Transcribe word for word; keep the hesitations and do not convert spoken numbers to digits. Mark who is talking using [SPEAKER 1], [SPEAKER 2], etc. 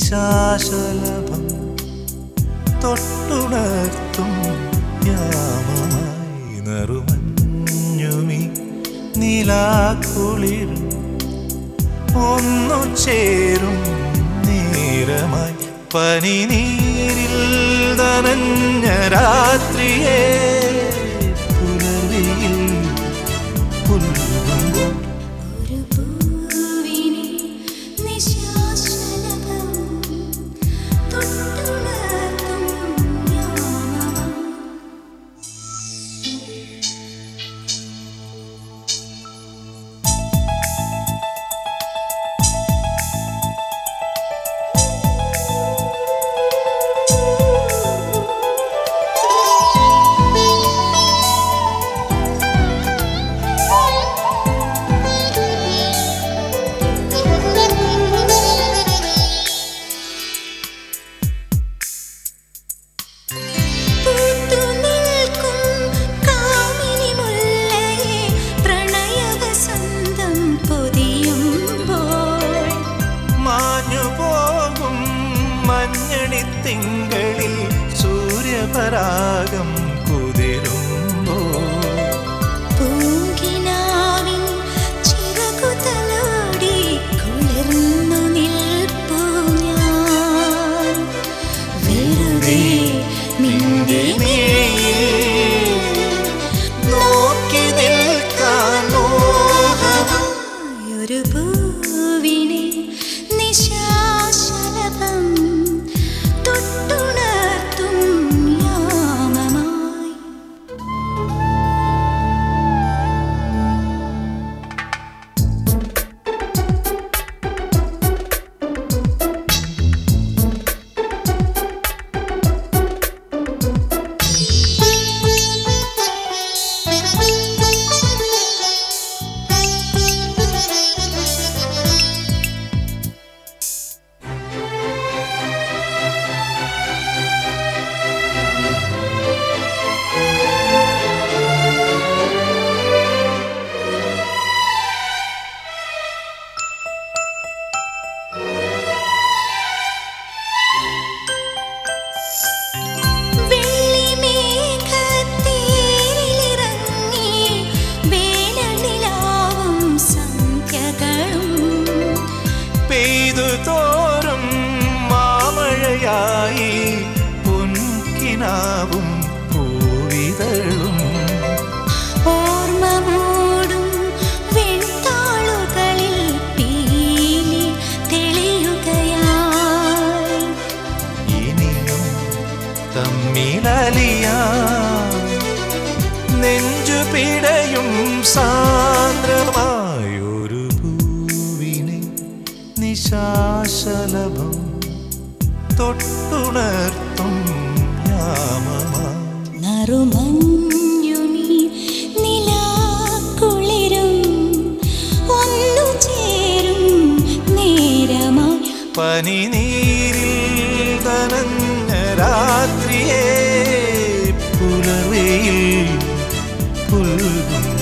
[SPEAKER 1] നിശാശലഭം തൊട്ടുണർത്തും യാമമായി നറുമഞ്ഞുമി നിലാക്കുളിരും ഒന്നു ചേരും നേരമായി പനിനീരിൽ നനഞ്ഞ രാത്രിയേ പുലരിയിൽ പുൽകുമ്പോൾ തിങ്കളിൽ സൂര്യപരാഗം കുതിരുമ്പോൾ
[SPEAKER 2] പൂങ്കിനാവിൻ ചിറകുതലോടി കുളിർന്നു നിൽപ്പൂ ഞാൻ വെറുതെ നിന്റെ
[SPEAKER 1] നോക്കി നിൽക്കാൻ
[SPEAKER 2] ഒരു പൂവിനെ നിശാശലഭം തൊട്ടുണർത്തും യാമമായി.
[SPEAKER 1] തോറും മാമഴയായി പൊൻകിനാവും പൂവിതളും
[SPEAKER 2] ഓർമ്മ മൂടും വെൺതാളുകളിൽ പീലി തെളിയുകയായി
[SPEAKER 1] ഇനിയും തമ്മിലലിയാൻ നെഞ്ചു പിടയും സാന്ദ്രമായൊരു നിശാശലഭം തൊട്ടുണർത്തും യാമമായി
[SPEAKER 2] നറുമഞ്ഞുമി നിലാക്കുളിരും ഒന്നു ചേരും നേരമായി
[SPEAKER 1] പനിനീരിൽ നനഞ്ഞ രാത്രിയേ പുലർവെയിൽ പുൽകും